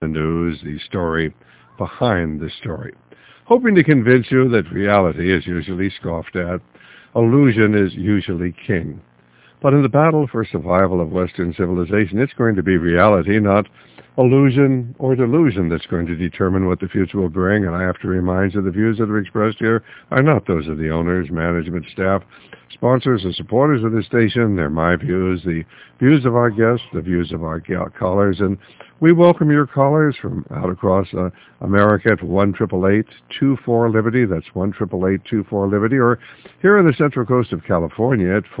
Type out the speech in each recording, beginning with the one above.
the news, the story behind the story. Hoping to convince you that reality is usually scoffed at, illusion is usually king. But in the battle for survival of Western civilization, it's going to be reality, not illusion or delusion, that's going to determine what the future will bring. And I have to remind you, the views that are expressed here are not those of the owners, management, staff, sponsors, or supporters of the station. They're my views, the views of our guests, the views of our callers. And we welcome your callers from out across America at 1-888-24-LIBERTY. That's 1-888-24-LIBERTY. Or here on the Central Coast of California at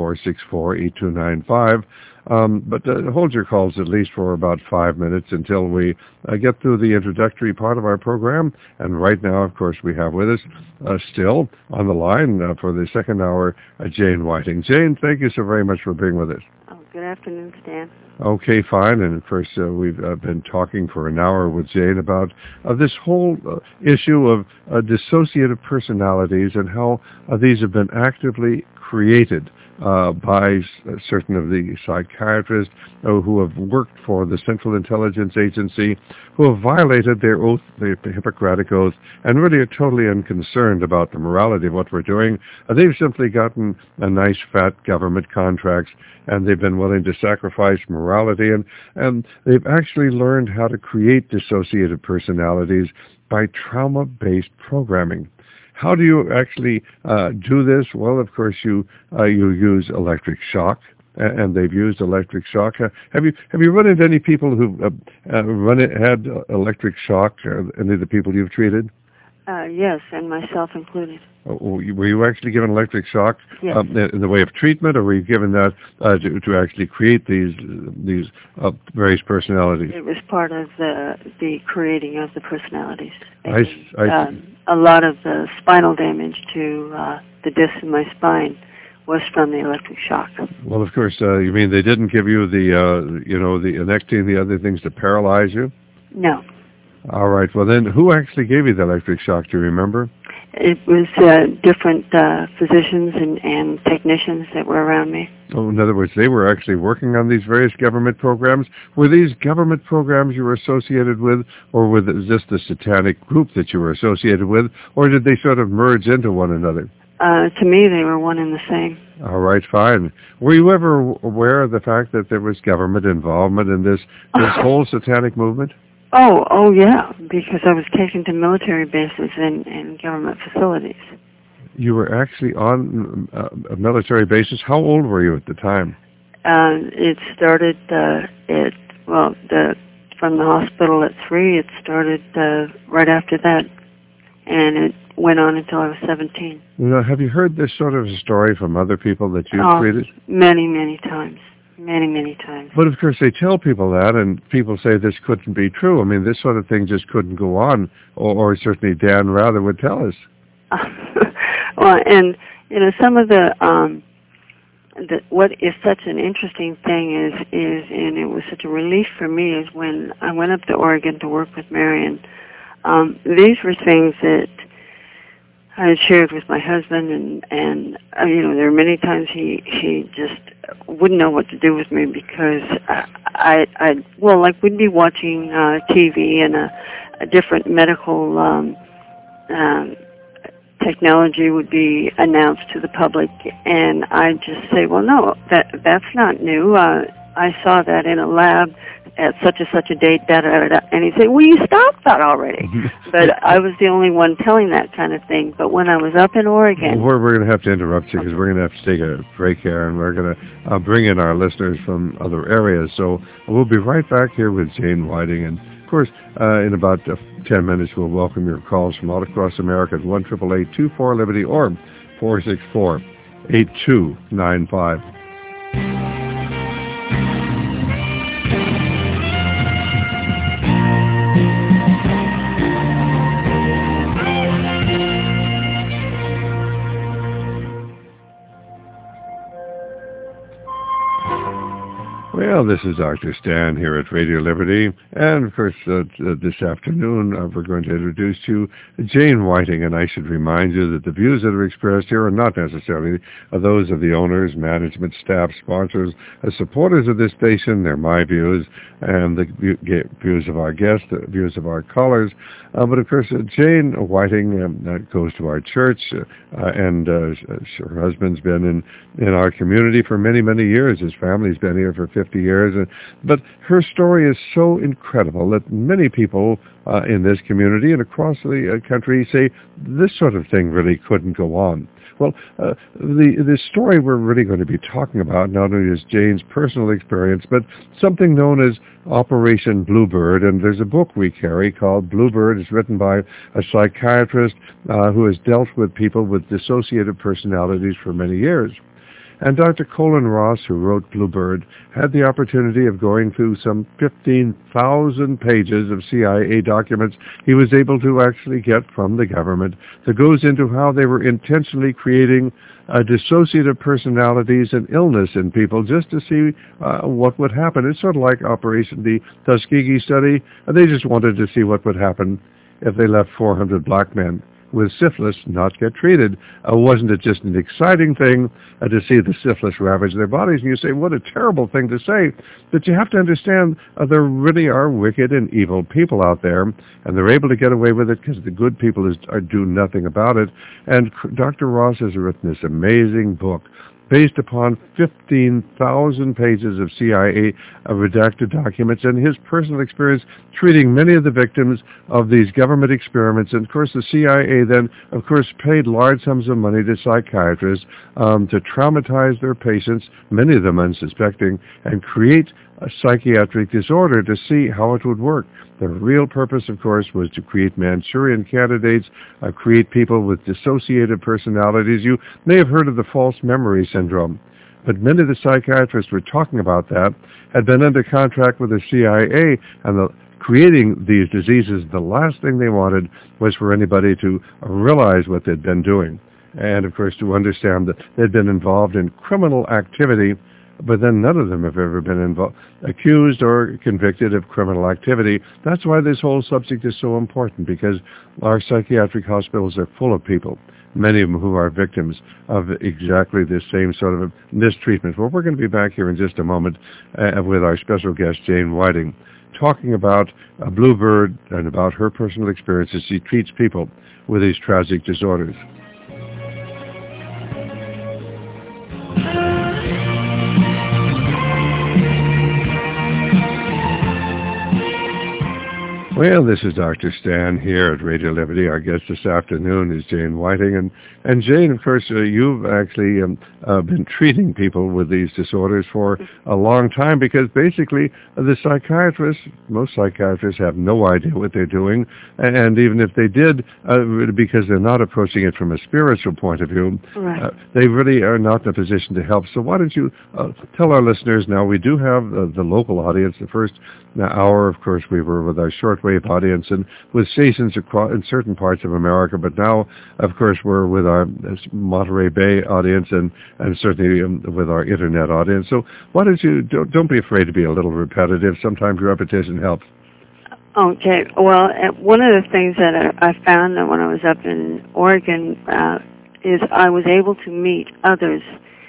464-8295. But hold your calls at least for about 5 minutes until we get through the introductory part of our program. And right now, of course, we have with us still on the line for the second hour, Jane Whiting. Jane, thank you so very much for being with us. Oh, good afternoon, Stan. Okay, fine. And of course, we've been talking for an hour with Jane about this whole issue of dissociative personalities and how these have been actively created by certain of the psychiatrists who have worked for the Central Intelligence Agency, who have violated their oath, the Hippocratic Oath, and really are totally unconcerned about the morality of what we're doing. They've simply gotten a nice fat government contracts, and they've been willing to sacrifice morality, and they've actually learned how to create dissociative personalities by trauma-based programming. How do you actually do this? Well, of course, you use electric shock, and they've used electric shock. Have you run into any people who've had electric shock? Any of the people you've treated? Yes, and myself included. Were you actually given electric shock? Yes. In the way of treatment, or were you given that to actually create these various personalities? It was part of the creating of the personalities. I a lot of the spinal damage to the disc in my spine was from the electric shock. Well, of course, you mean they didn't give you the Anectine, the other things to paralyze you? No. All right. Well, then, who actually gave you the electric shock? Do you remember? It was different physicians and technicians that were around me. Oh, in other words, they were actually working on these various government programs. Were these government programs you were associated with, or was it just the satanic group that you were associated with, or did they sort of merge into one another? To me, they were one and the same. All right, fine. Were you ever aware of the fact that there was government involvement in this whole satanic movement? Oh, yeah, because I was taken to military bases and government facilities. You were actually on a military basis. How old were you at the time? It started from the hospital at 3. It started right after that, and it went on until I was 17. Now, have you heard this sort of story from other people that you've treated? Many, many times. Many times. But of course they tell people that, and people say this couldn't be true. I mean, this sort of thing just couldn't go on, or certainly Dan Rather would tell us. Well, and some of what is such an interesting thing is, and it was such a relief for me, is when I went up to Oregon to work with Marion. These were things that I had shared with my husband, and there were many times he just wouldn't know what to do with me because we'd be watching TV and a different medical technology would be announced to the public, and I'd just say, well, no, that's not new. I saw that in a lab at such a date, da-da-da-da. And he'd say, will you stop that already? But I was the only one telling that kind of thing. But when I was up in Oregon... We're going to have to interrupt you because we're going to have to take a break here, and we're going to bring in our listeners from other areas. So we'll be right back here with Jane Whiting. And, of course, in about 10 minutes, we'll welcome your calls from all across America at 1-888-24-LIBERTY or 464-8295. Well, Well, this is Dr. Stan here at Radio Liberty, and of course this afternoon we're going to introduce you Jane Whiting, and I should remind you that the views that are expressed here are not necessarily those of the owners, management, staff, sponsors, supporters of this station. They're my views and the views of our guests, the views of our callers. But of course, Jane Whiting goes to our church, and her husband's been in our community for many, many years. His family's been here for 50 years. But her story is so incredible that many people in this community and across the country say this sort of thing really couldn't go on. Well, the story we're really going to be talking about not only is Jane's personal experience, but something known as Operation Bluebird. And there's a book we carry called Bluebird. It's written by a psychiatrist who has dealt with people with dissociative personalities for many years. And Dr. Colin Ross, who wrote Bluebird, had the opportunity of going through some 15,000 pages of CIA documents he was able to actually get from the government that goes into how they were intentionally creating dissociative personalities and illness in people just to see what would happen. It's sort of like Operation the Tuskegee study. They just wanted to see what would happen if they left 400 black men with syphilis not get treated. Wasn't it just an exciting thing to see the syphilis ravage their bodies? And you say, what a terrible thing to say. But you have to understand there really are wicked and evil people out there, and they're able to get away with it because the good people do nothing about it. And Dr. Ross has written this amazing book based upon 15,000 pages of CIA redacted documents and his personal experience treating many of the victims of these government experiments. And of course, the CIA then, of course, paid large sums of money to psychiatrists to traumatize their patients, many of them unsuspecting, and create a psychiatric disorder to see how it would work. The real purpose, of course, was to create Manchurian candidates, create people with dissociative personalities. You may have heard of the false memory syndrome, but many of the psychiatrists were talking about that, had been under contract with the CIA, and creating these diseases, the last thing they wanted was for anybody to realize what they'd been doing. And, of course, to understand that they'd been involved in criminal activity, but then none of them have ever been accused or convicted of criminal activity. That's why this whole subject is so important, because our psychiatric hospitals are full of people, many of them who are victims of exactly this same sort of mistreatment. Well, we're going to be back here in just a moment with our special guest, Jane Whiting, talking about Bluebird and about her personal experiences. She treats people with these tragic disorders. Well, this is Dr. Stan here at Radio Liberty. Our guest this afternoon is Jane Whiting. And Jane, of course, you've actually been treating people with these disorders for a long time, because basically the psychiatrists, most psychiatrists have no idea what they're doing. And even if they did, because they're not approaching it from a spiritual point of view, right, they really are not in a position to help. So why don't you tell our listeners now, we do have the local audience. The first hour, of course, we were with our shortwave audience and with stations in certain parts of America, but now, of course, we're with our Monterey Bay audience and certainly with our internet audience. So why don't you, don't be afraid to be a little repetitive. Sometimes repetition helps. Okay. Well, one of the things that I found that when I was up in Oregon is I was able to meet others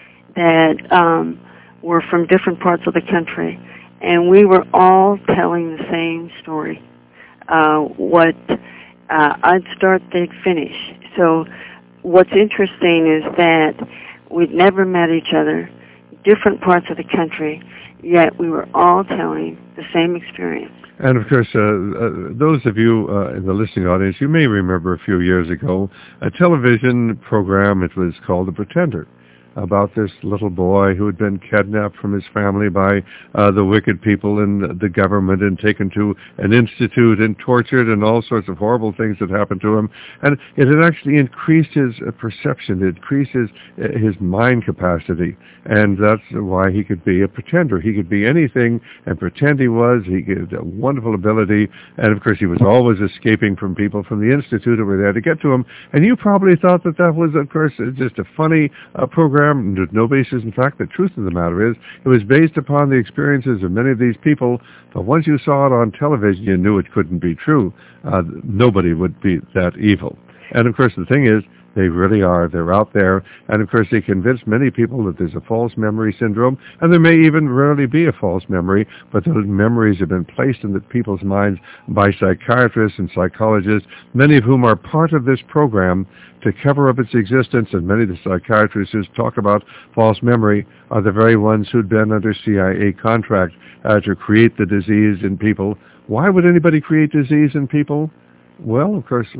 that were from different parts of the country, and we were all telling the same story. What I'd start, they'd finish. So what's interesting is that we'd never met each other, different parts of the country, yet we were all telling the same experience. And, of course, those of you in the listening audience, you may remember a few years ago a television program. It was called The Pretender, about this little boy who had been kidnapped from his family by the wicked people in the government and taken to an institute and tortured, and all sorts of horrible things that happened to him. And it had actually increased his perception. It increased his mind capacity. And that's why he could be a pretender. He could be anything and pretend he was. He had a wonderful ability. And, of course, he was always escaping from people from the institute who were there to get to him. And you probably thought that was, of course, just a funny program program with no basis in fact. The truth of the matter is it was based upon the experiences of many of these people, but once you saw it on television, you knew it couldn't be true. Nobody would be that evil. And of course, the thing is, they really are. They're out there. And of course, they convince many people that there's a false memory syndrome, and there may even rarely be a false memory, but those memories have been placed in the people's minds by psychiatrists and psychologists, many of whom are part of this program to cover up its existence. And many of the psychiatrists who talk about false memory are the very ones who'd been under CIA contract to create the disease in people. Why would anybody create disease in people? Well, of course,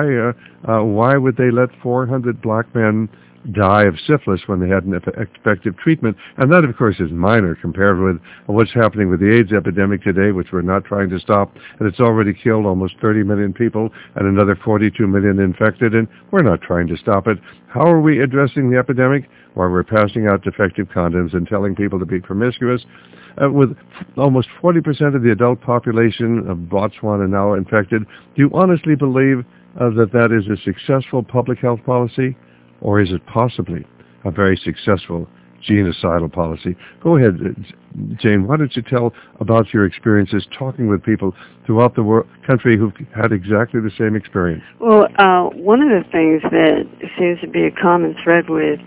why would they let 400 black men die of syphilis when they had an effective treatment? And that, of course, is minor compared with what's happening with the AIDS epidemic today, which we're not trying to stop. And it's already killed almost 30 million people and another 42 million infected, and we're not trying to stop it. How are we addressing the epidemic? While we're passing out defective condoms and telling people to be promiscuous. With almost 40% of the adult population of Botswana now infected, do you honestly believe that is a successful public health policy? Or is it possibly a very successful genocidal policy? Go ahead, Jane. Why don't you tell about your experiences talking with people throughout the country who've had exactly the same experience? Well, one of the things that seems to be a common thread with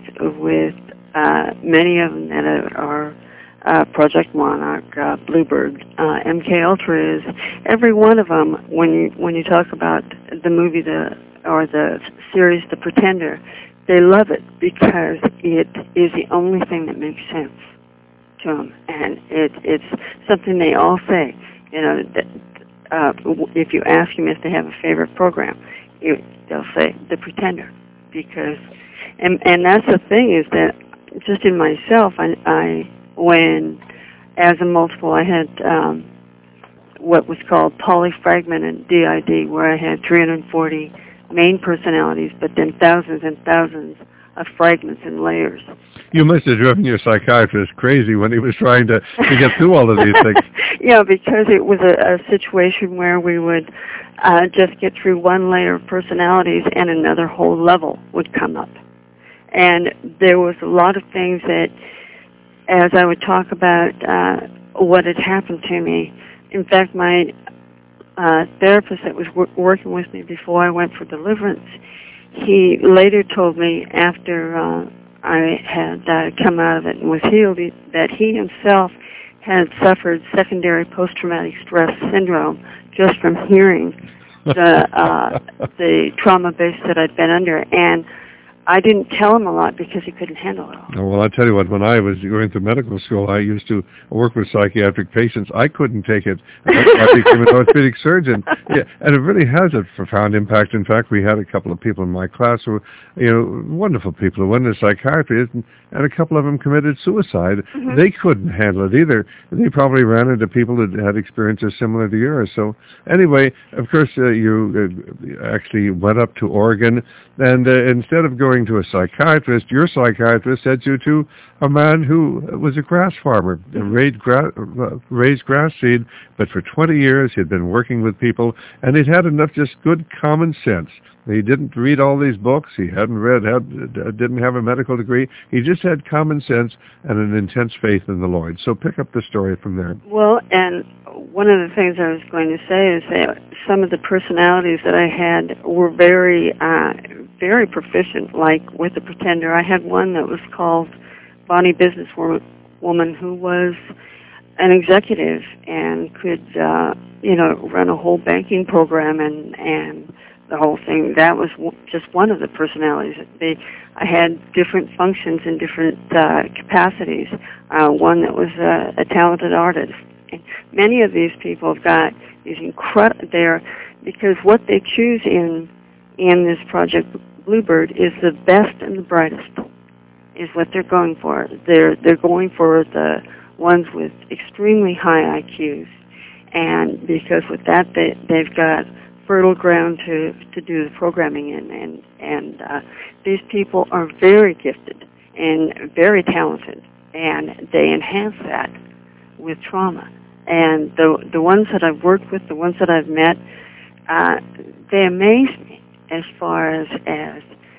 many of them that are Project Monarch, Bluebird, MK Ultra is every one of them. When you talk about the movie or the series The Pretender, they love it because it is the only thing that makes sense to them, and it's something they all say. You know, if you ask them if they have a favorite program, they'll say The Pretender, because and that's the thing is that just in myself, when, as a multiple, I had what was called polyfragmented DID, where I had 340 main personalities, but then thousands and thousands of fragments and layers. You must have driven your psychiatrist crazy when he was trying to get through all of these things. Yeah, because it was a situation where we would just get through one layer of personalities and another whole level would come up. And there was a lot of things that, as I would talk about what had happened to me, in fact, my therapist that was working with me before I went for deliverance, he later told me after I had come out of it and was healed that he himself had suffered secondary post-traumatic stress syndrome just from hearing the trauma base that I'd been under. And I didn't tell him a lot because he couldn't handle it all. Oh, well, I'll tell you what, when I was going through medical school, I used to work with psychiatric patients. I couldn't take it. I became an orthopedic surgeon. Yeah, and it really has a profound impact. In fact, we had a couple of people in my class who, wonderful people who went to psychiatry, and a couple of them committed suicide. Mm-hmm. They couldn't handle it either. They probably ran into people that had experiences similar to yours. So anyway, of course, you actually went up to Oregon, and instead of going to a psychiatrist, your psychiatrist sent you to a man who was a grass farmer, raised grass seed, but for 20 years he'd been working with people, and he'd had enough just good common sense. He didn't read all these books. He didn't have a medical degree. He just had common sense and an intense faith in the Lord. So pick up the story from there. Well, and one of the things I was going to say is that some of the personalities that I had were very, very proficient, like with The Pretender. I had one that was called Bonnie Businesswoman, who was an executive and could, run a whole banking program and the whole thing. That was just one of the personalities. I had different functions in different capacities. One that was a talented artist. And many of these people have got these incredible. Because what they choose in this Project Bluebird is the best and the brightest. Is what they're going for. They're going for the ones with extremely high IQs, and because with that they've got fertile ground to do the programming in, and these people are very gifted and very talented, and they enhance that with trauma. And the ones that I've worked with, the ones that I've met, they amaze me as far as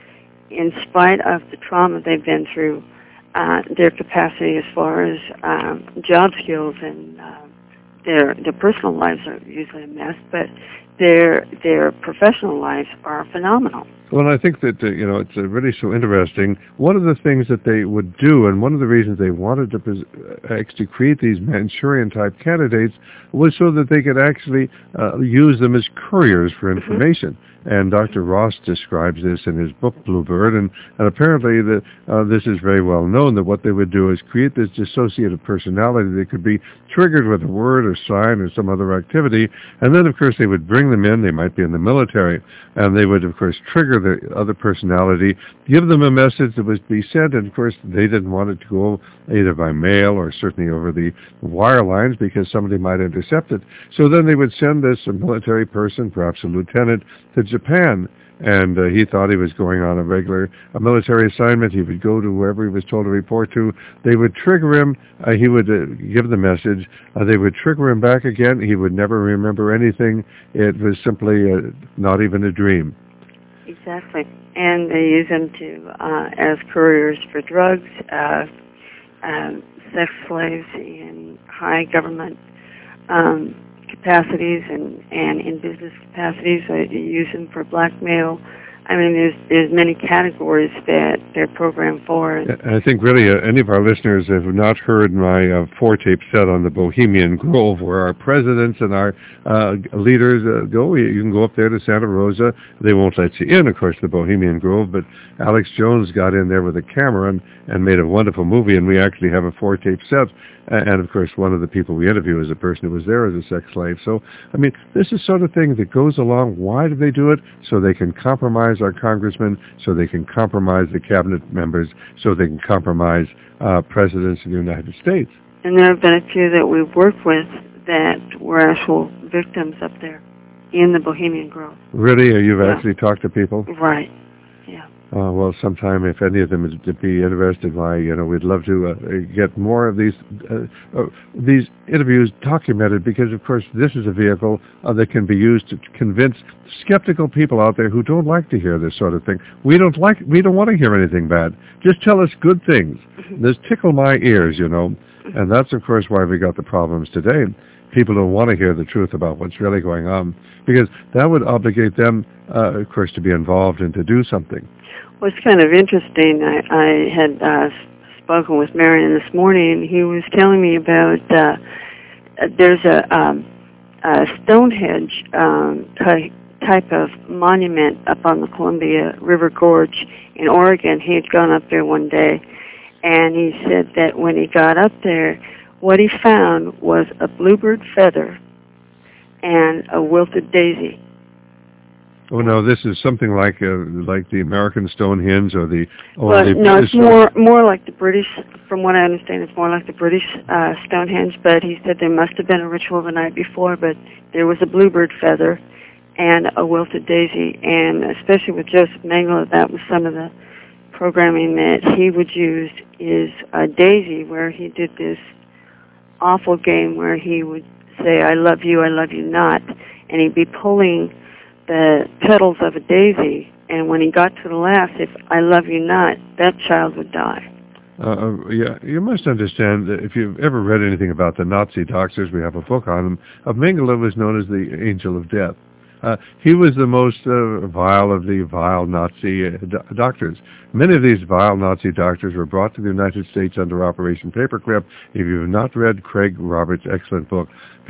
in spite of the trauma they've been through, their capacity as far as job skills and their personal lives are usually a mess, but their professional lives are phenomenal. Well, I think that, it's really so interesting. One of the things that they would do, and one of the reasons they wanted to actually create these Manchurian-type candidates, was so that they could actually use them as couriers for information. And Dr. Ross describes this in his book, Bluebird, and apparently this is very well known, that what they would do is create this dissociative personality that could be triggered with a word or sign or some other activity, and then, of course, they would bring them in. They might be in the military, and they would, of course, trigger the other personality, give them a message that was to be sent, and, of course, they didn't want it to go either by mail or certainly over the wire lines because somebody might intercept it. So then they would send this military person, perhaps a lieutenant, to Japan, and he thought he was going on a military assignment. He would go to wherever he was told to report to. They would trigger him. He would give the message. They would trigger him back again. He would never remember anything. It was simply not even a dream. Exactly. And they use them as couriers for drugs, sex slaves in high government capacities and in business capacities. They use them for blackmail. I mean, there's many categories that they're programmed for. I think really any of our listeners have not heard my 4-tape set on the Bohemian Grove, where our presidents and our leaders go. You can go up there to Santa Rosa. They won't let you in, of course, the Bohemian Grove, but Alex Jones got in there with a camera and made a wonderful movie, and we actually have a 4-tape set. And, of course, one of the people we interview is a person who was there as a sex slave. So, I mean, this is sort of thing that goes along. Why do they do it? So they can compromise our congressmen, so they can compromise the cabinet members, so they can compromise presidents of the United States. And there have been a few that we've worked with that were actual victims up there in the Bohemian Grove. Really? You've actually talked to people? Right. Yeah. Well, sometime if any of them is to be interested, we'd love to get more of these interviews documented, because, of course, this is a vehicle that can be used to convince skeptical people out there who don't like to hear this sort of thing. We don't want to hear anything bad. Just tell us good things. This tickle my ears, and that's, of course, why we got the problems today. People don't want to hear the truth about what's really going on, because that would obligate them, of course, to be involved and to do something. Well, it's kind of interesting. I had spoken with Marion this morning, and he was telling me about there's a Stonehenge type of monument up on the Columbia River Gorge in Oregon. He had gone up there one day, and he said that when he got up there, what he found was a bluebird feather and a wilted daisy. Oh no, this is something like the American Stonehenge or the. No, it's more like the British. From what I understand, it's more like the British Stonehenge. But he said there must have been a ritual the night before. But there was a bluebird feather and a wilted daisy, and especially with Joseph Mengele, that was some of the programming that he would use. Is a daisy, where he did this awful game where he would say, "I love you not," and he'd be pulling the petals of a daisy, and when he got to the last, if I love you not, that child would die. Yeah, you must understand that if you've ever read anything about the Nazi doctors, we have a book on them. Mengele was known as the Angel of Death. He was the most vile of the vile Nazi doctors. Many of these vile Nazi doctors were brought to the United States under Operation Paperclip. If you have not read Craig Roberts' excellent book,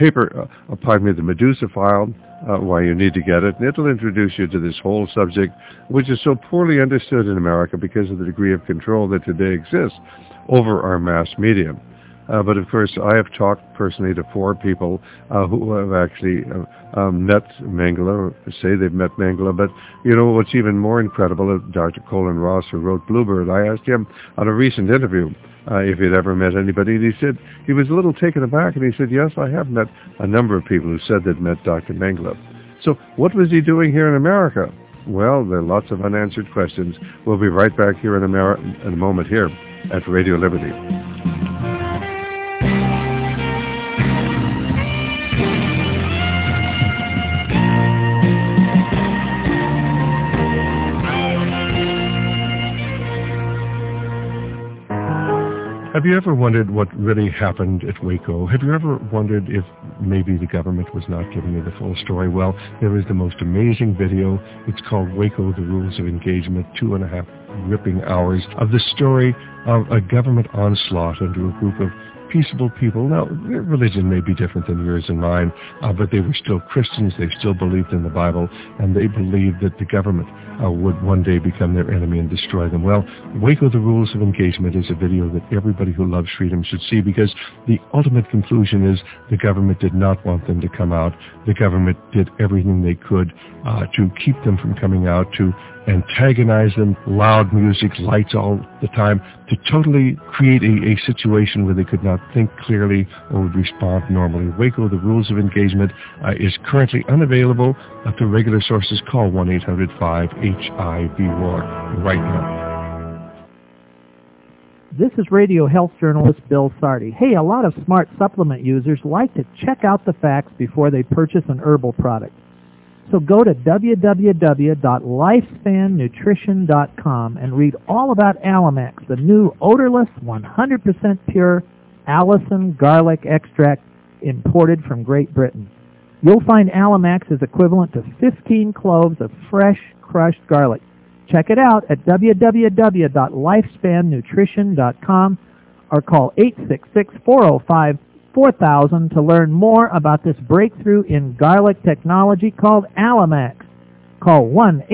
The Medusa File, why you need to get it, and it'll introduce you to this whole subject, which is so poorly understood in America because of the degree of control that today exists over our mass media. But of course, I have talked personally to 4 people who have actually met Mengele, say they've met Mengele. But what's even more incredible is Dr. Colin Ross, who wrote Bluebird. I asked him on a recent interview if he'd ever met anybody, and he said he was a little taken aback, and he said, yes, I have met a number of people who said they'd met Dr. Mengele. So what was he doing here in America? Well, there are lots of unanswered questions. We'll be right back here in a moment here at Radio Liberty. Have you ever wondered what really happened at Waco? Have you ever wondered if maybe the government was not giving you the full story? Well, there is the most amazing video. It's called Waco, The Rules of Engagement, 2.5 ripping hours of the story of a government onslaught under a group of peaceable people. Now, their religion may be different than yours and mine, but they were still Christians. They still believed in the Bible, and they believed that the government would one day become their enemy and destroy them. Well, Waco, The Rules of Engagement is a video that everybody who loves freedom should see, because the ultimate conclusion is the government did not want them to come out. The government did everything they could to keep them from coming out, to antagonize them, loud music, lights all the time, to totally create a situation where they could not think clearly or would respond normally. Waco, The Rules of Engagement is currently unavailable through regular sources. Call 1-800-5HIV-WAR right now. This is radio health journalist Bill Sardi. Hey, a lot of smart supplement users like to check out the facts before they purchase an herbal product. So go to www.lifespannutrition.com and read all about Alamax, the new odorless, 100% pure Allicin garlic extract imported from Great Britain. You'll find Alamax is equivalent to 15 cloves of fresh, crushed garlic. Check it out at www.lifespannutrition.com or call 866-405-4000 to learn more about this breakthrough in garlic technology called Alamax. Call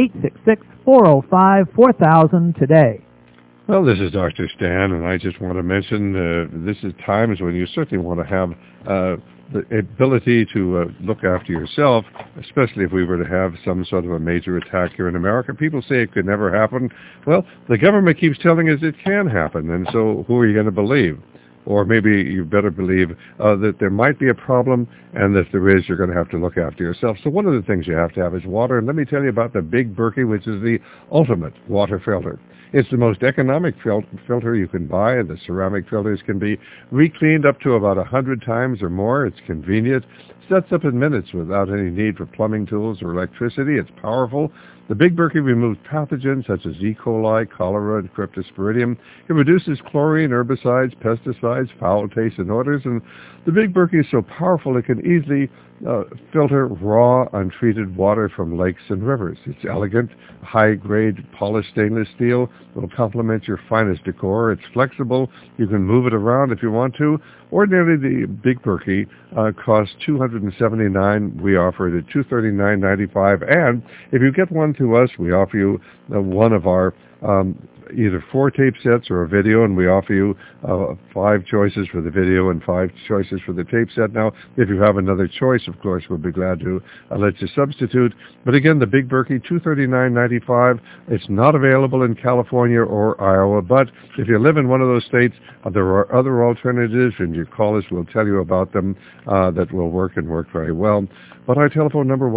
1-866-405-4000 today. Well, this is Dr. Stan, and I just want to mention this is times when you certainly want to have the ability to look after yourself, especially if we were to have some sort of a major attack here in America. People say it could never happen. Well, the government keeps telling us it can happen, and so who are you going to believe? Or maybe you better believe that there might be a problem, and if there is, you're going to have to look after yourself. So one of the things you have to have is water, and let me tell you about the Big Berkey, which is the ultimate water filter. It's the most economic filter you can buy. The ceramic filters can be re-cleaned up to about 100 times or more. It's convenient. Sets up in minutes without any need for plumbing tools or electricity. It's powerful. The Big Berkey removes pathogens such as E. coli, cholera, and cryptosporidium. It reduces chlorine, herbicides, pesticides, foul taste, and odors. And the Big Berkey is so powerful it can easily filter raw, untreated water from lakes and rivers. It's elegant, high-grade polished stainless steel. It'll complement your finest decor. It's flexible. You can move it around if you want to. Ordinarily, the Big Berkey costs $279. We offer it at $239.95. And if you get one through us, we offer you one of our either 4 tape sets or a video, and we offer you 5 choices for the video and 5 choices for the tape set. Now, if you have another choice, of course, we'll be glad to let you substitute. But again, the Big Berkey, $239.95. It's not available in California or Iowa, but if you live in one of those states, there are other alternatives, and you call us, we'll tell you about them that will work and work very well. But our telephone number,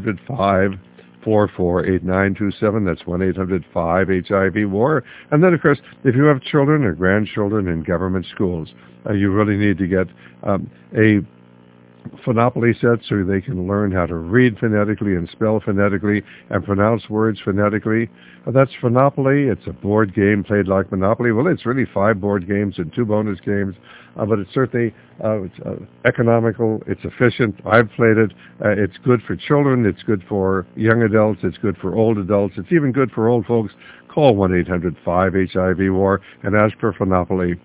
1-800-544-8927. That's 1-800-5HIV-WAR. And then, of course, if you have children or grandchildren in government schools, you really need to get a Phonopoly set so they can learn how to read phonetically and spell phonetically and pronounce words phonetically. That's Phonopoly. It's a board game played like Monopoly. Well, it's really 5 board games and 2 bonus games, but it's certainly it's economical. It's efficient. I've played it. It's good for children. It's good for young adults. It's good for old adults. It's even good for old folks. Call 1-800-5HIV-WAR and ask for Phonopoly.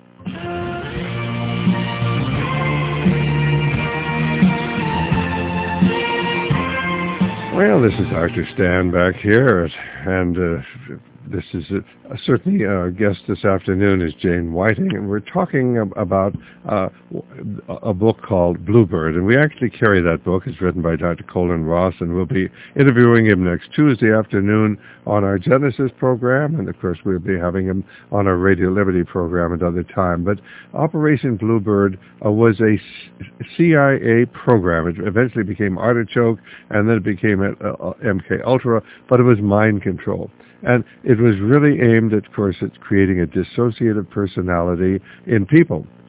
Well, this is Dr. Stan back here, and this is certainly our guest this afternoon is Jane Whiting, and we're talking about a book called Bluebird, and we actually carry that book. It's written by Dr. Colin Ross, and we'll be interviewing him next Tuesday afternoon on our Genesis program, and of course we'll be having him on our Radio Liberty program another time. But Operation Bluebird was a CIA program. It eventually became Artichoke, and then it became MK Ultra, but it was mind control. And it was really aimed, of course, at creating a dissociative personality in people.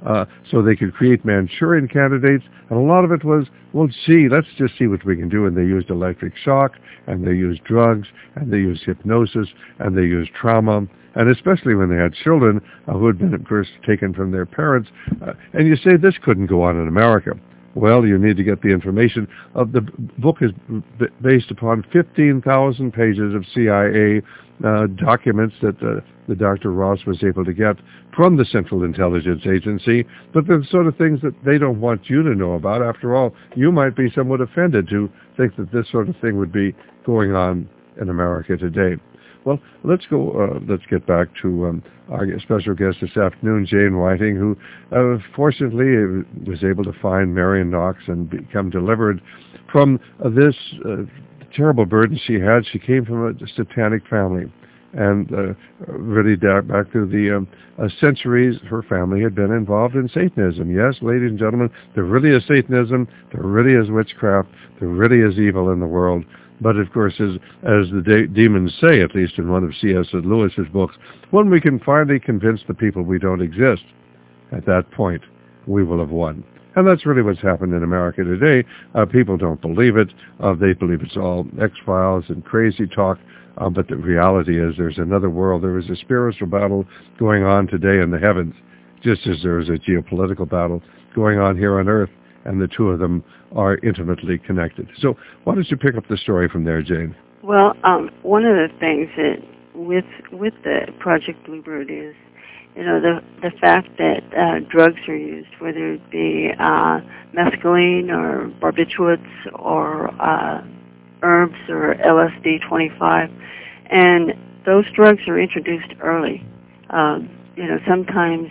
so they could create Manchurian candidates. And a lot of it was, well, gee, let's just see what we can do. And they used electric shock, and they used drugs, and they used hypnosis, and they used trauma. And especially when they had children who had been, of course, taken from their parents. And you say this couldn't go on in America. Well, you need to get the information. The book is based upon 15,000 pages of CIA documents that the Dr. Ross was able to get from the Central Intelligence Agency, but the sort of things that they don't want you to know about. After all, you might be somewhat offended to think that this sort of thing would be going on in America today. Well, let's get back to our special guest this afternoon, Jane Whiting, who fortunately was able to find Marion Knox and become delivered from this terrible burden she had. She came from a satanic family. And really back through the centuries, her family had been involved in Satanism. Yes, ladies and gentlemen, there really is Satanism, there really is witchcraft, there really is evil in the world. But of course, as the demons say, at least in one of C.S. Lewis's books, when we can finally convince the people we don't exist, at that point, we will have won. And that's really what's happened in America today. People don't believe it. They believe it's all X-Files and crazy talk. But the reality is there's another world. There is a spiritual battle going on today in the heavens, just as there is a geopolitical battle going on here on Earth, and the two of them are intimately connected. So why don't you pick up the story from there, Jane? Well, one of the things that with the Project Bluebird is, the fact that drugs are used, whether it be mescaline or barbiturates or herbs or LSD-25, and those drugs are introduced early. Sometimes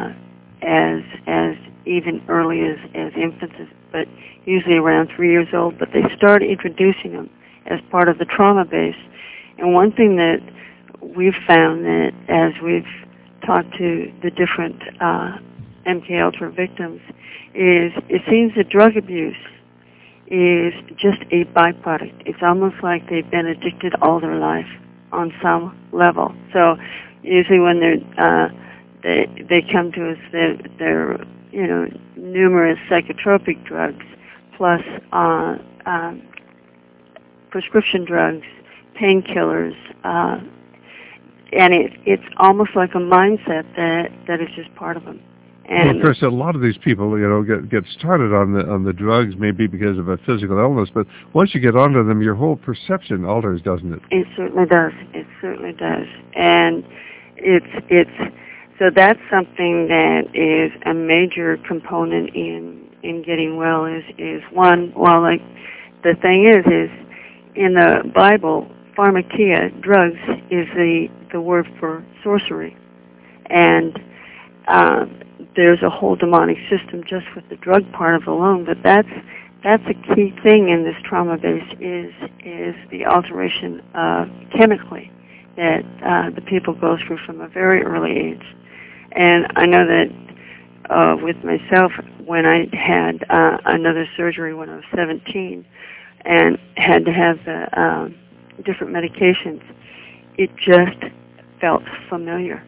as even early as infants, but usually around 3 years old. But they start introducing them as part of the trauma base. And one thing that we've found that as we've talked to the different MKUltra victims is it seems that drug abuse is just a byproduct. It's almost like they've been addicted all their life on some level. So usually when they come to us, they're numerous psychotropic drugs plus prescription drugs, painkillers, and it's almost like a mindset that is just part of them. And well, of course, a lot of these people, get started on the drugs, maybe because of a physical illness. But once you get onto them, your whole perception alters, doesn't it? It certainly does. It certainly does. And it's so that's something that is a major component in getting well. Is one. Well, like the thing is in the Bible, pharmakia, drugs, is the word for sorcery, and there's a whole demonic system just with the drug part of it alone. But that's a key thing in this trauma base is the alteration chemically that the people go through from a very early age. And I know that with myself, when I had another surgery when I was 17 and had to have the different medications, it just felt familiar.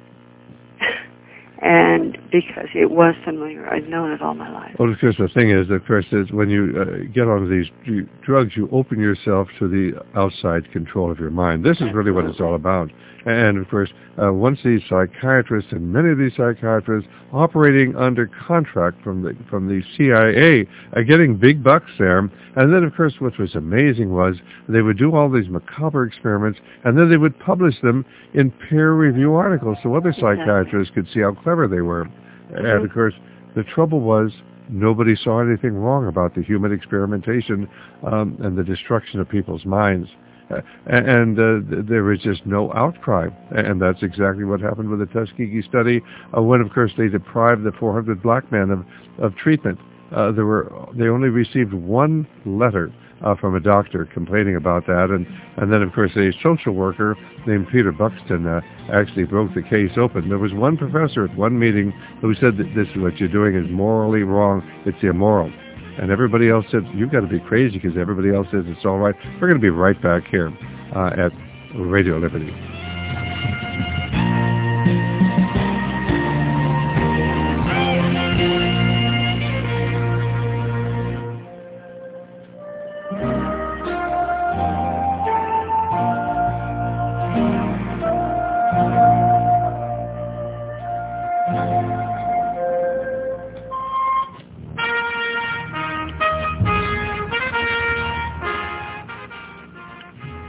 And because it was familiar, I'd known it all my life. Well, because the thing is, of course, is when you get onto these drugs, you open yourself to the outside control of your mind. This is really what it's all about. And, of course, once these psychiatrists, and many of these psychiatrists operating under contract from the CIA, are getting big bucks there. And then, of course, what was amazing was they would do all these macabre experiments, and then they would publish them in peer review articles so other psychiatrists could see how clever they were. And, of course, the trouble was nobody saw anything wrong about the human experimentation and the destruction of people's minds. And there was just no outcry. And that's exactly what happened with the Tuskegee study when, of course, they deprived the 400 black men of treatment. They only received one letter from a doctor complaining about that. And then, of course, a social worker named Peter Buxton actually broke the case open. There was one professor at one meeting who said that this is what you're doing is morally wrong. It's immoral. And everybody else said, you've got to be crazy because everybody else says it's all right. We're going to be right back here at Radio Liberty.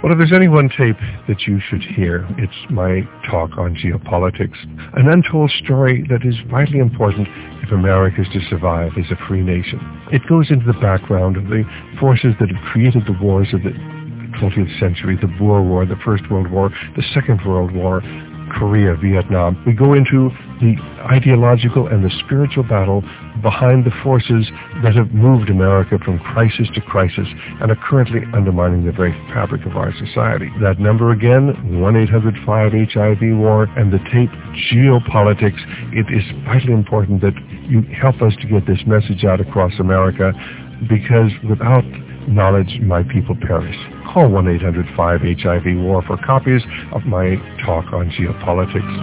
Well, if there's any one tape that you should hear, it's my talk on geopolitics, an untold story that is vitally important if America is to survive as a free nation. It goes into the background of the forces that have created the wars of the 20th century, the Boer War, the First World War, the Second World War, Korea, Vietnam. We go into the ideological and the spiritual battle behind the forces that have moved America from crisis to crisis and are currently undermining the very fabric of our society. That number again, 1-800-5-HIV-WAR, and the tape Geopolitics. It is vitally important that you help us to get this message out across America, because without knowledge, my people perish. Call 1-800-5-HIV-WAR for copies of my talk on geopolitics.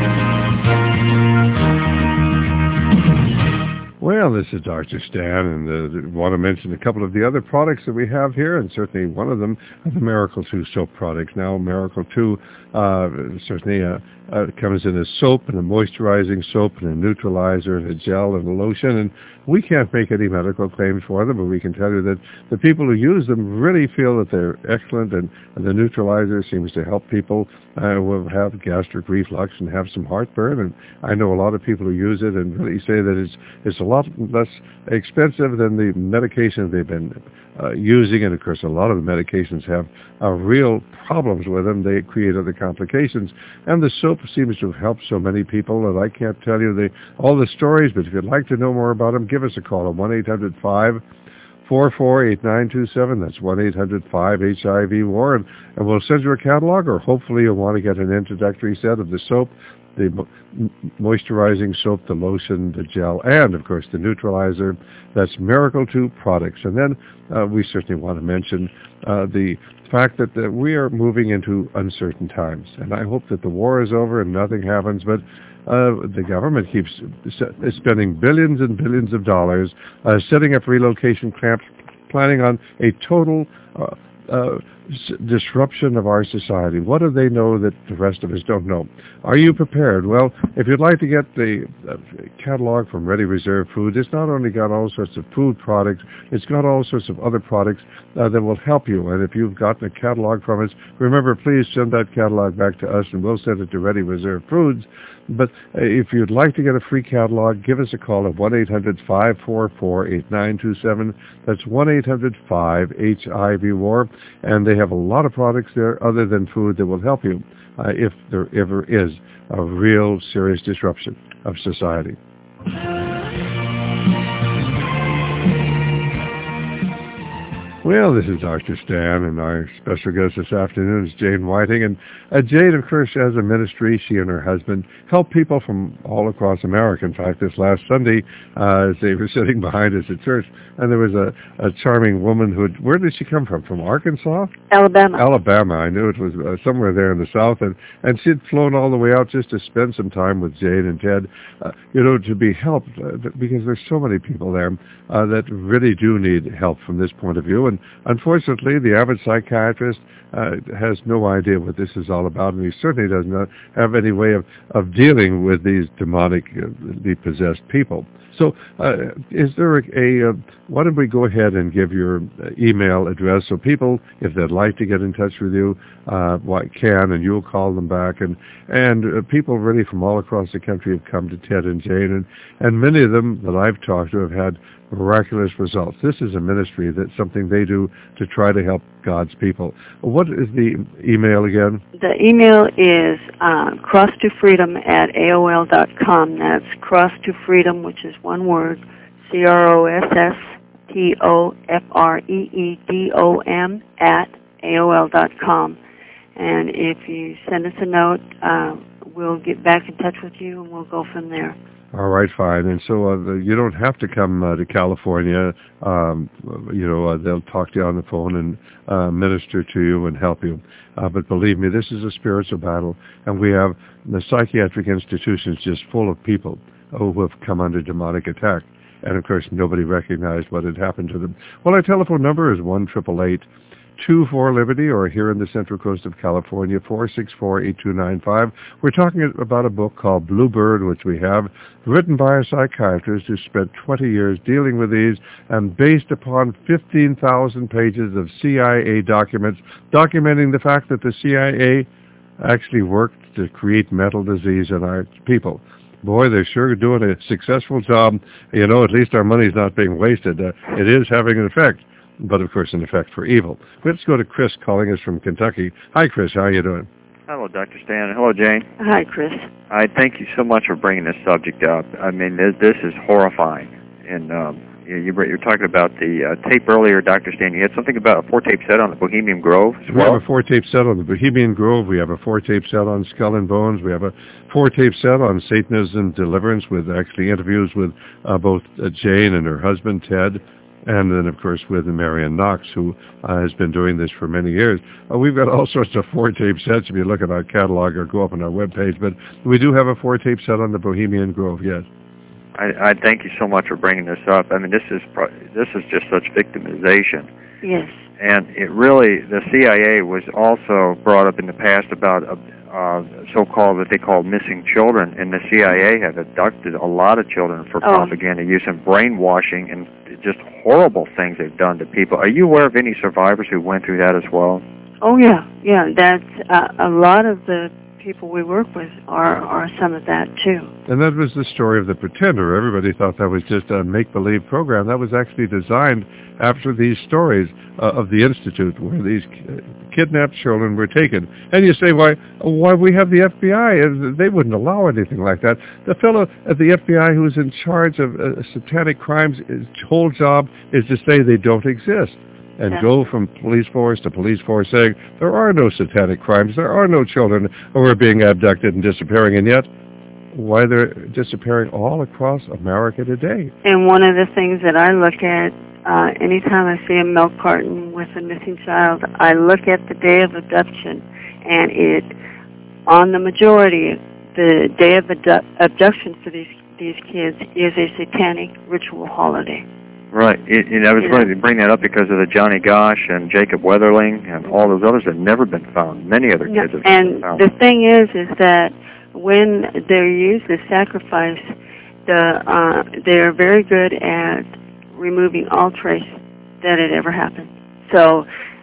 Well, this is Dr. Stan, and I want to mention a couple of the other products that we have here, and certainly one of them is the Miracle 2 soap products. Now, Miracle 2 certainly comes in a soap and a moisturizing soap and a neutralizer and a gel and a lotion, and we can't make any medical claims for them, but we can tell you that the people who use them really feel that they're excellent, and the neutralizer seems to help people who have gastric reflux and have some heartburn, and I know a lot of people who use it and really say that it's a lot less expensive than the medication they've been using, and of course a lot of the medications have real problems with them. They create other complications, and the soap seems to have helped so many people, and I can't tell you all the stories, but if you'd like to know more about them, give us a call at 1-800-544-8927. That's 1-800-5-HIV-WAR, and we'll send you a catalog, or hopefully you'll want to get an introductory set of the soap, the moisturizing soap, the lotion, the gel, and, of course, the neutralizer. That's Miracle 2 products. And then we certainly want to mention the fact that we are moving into uncertain times. And I hope that the war is over and nothing happens, but the government keeps spending billions and billions of dollars setting up relocation camps, planning on a total disruption of our society. What do they know that the rest of us don't know? Are you prepared? Well, if you'd like to get the catalog from Ready Reserve Food, it's not only got all sorts of food products, it's got all sorts of other products that will help you. And if you've gotten a catalog from us, remember, please send that catalog back to us and we'll send it to Ready Reserve Foods. But if you'd like to get a free catalog, give us a call at 1-800-544-8927. That's 1-800-5-HIV-WAR. And they have a lot of products there other than food that will help you if there ever is a real serious disruption of society. Well, this is Dr. Stan, and our special guest this afternoon is Jane Whiting. And Jane, of course, has a ministry. She and her husband help people from all across America. In fact, this last Sunday, as they were sitting behind us at church, and there was a charming woman where did she come from? From Arkansas? Alabama. Alabama. I knew it was somewhere there in the South. And she had flown all the way out just to spend some time with Jane and Ted, to be helped, because there's so many people there that really do need help from this point of view. And unfortunately, the average psychiatrist has no idea what this is all about, and he certainly does not have any way of dealing with these demonically possessed people. So is there why don't we go ahead and give your email address so people, if they'd like to get in touch with you, can, and you'll call them back. And people really from all across the country have come to Ted and Jane, and many of them that I've talked to have had miraculous results. This is a ministry that's something they do to try to help God's people. What is the email again? The email is crosstofreedom@AOL.com. That's crosstofreedom, which is one word, CROSSTOFREEDOM @AOL.com. And if you send us a note, we'll get back in touch with you, and we'll go from there. All right, fine. And so you don't have to come to California. They'll talk to you on the phone and minister to you and help you. But believe me, this is a spiritual battle, and we have the psychiatric institutions just full of people who have come under demonic attack. And, of course, nobody recognized what had happened to them. Well, our telephone number is 1-888 2-4-LIBERTY, or here in the Central Coast of California, 464-8295. We're talking about a book called Bluebird, which we have, written by a psychiatrist who spent 20 years dealing with these, and based upon 15,000 pages of CIA documents documenting the fact that the CIA actually worked to create mental disease in our people. Boy, they're sure doing a successful job. You know, at least our money's not being wasted. It is having an effect, but of course an effect for evil. Let's go to Chris calling us from Kentucky. Hi, Chris. How are you doing? Hello, Dr. Stan. Hello, Jane. Hi, Chris. I thank you so much for bringing this subject up. I mean, this is horrifying. And you're talking about the tape earlier, Dr. Stan. You had something about a 4-tape set on the Bohemian Grove as well? We have a 4-tape set on the Bohemian Grove. We have a 4-tape set on Skull and Bones. We have a 4-tape set on Satanism Deliverance, with actually interviews with both Jane and her husband, Ted, and then, of course, with Marion Knox, who has been doing this for many years. We've got all sorts of 4-tape sets if you look at our catalog or go up on our webpage, but we do have a 4-tape set on the Bohemian Grove, yes. I thank you so much for bringing this up. I mean, this is just such victimization. Yes. And it really, the CIA was also brought up in the past about so-called, what they call missing children, and the CIA had abducted a lot of children for propaganda use and brainwashing and just horrible things they've done to people. Are you aware of any survivors who went through that as well? Oh, yeah. Yeah, that's a lot of the people we work with are some of that, too. And that was the story of The Pretender. Everybody thought that was just a make-believe program. That was actually designed after these stories of the Institute, where these kidnapped children were taken. And you say, why we have the FBI? They wouldn't allow anything like that. The fellow at the FBI who's in charge of satanic crimes, his whole job is to say they don't exist, and go from police force to police force saying, there are no satanic crimes, there are no children who are being abducted and disappearing, and yet, why they're disappearing all across America today. And one of the things that I look at, anytime I see a milk carton with a missing child, I look at the day of abduction, and on the majority, the day of abduction for these kids is a satanic ritual holiday. Right. I was going to bring that up because of the Johnny Gosch and Jacob Weatherling and all those others have never been found. Many other kids have been found. And the thing is that when they're used as sacrifice, they're very good at removing all trace that it ever happened. So,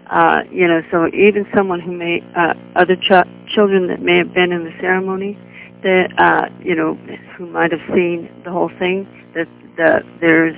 so even someone who may, other children that may have been in the ceremony, that, who might have seen the whole thing, there's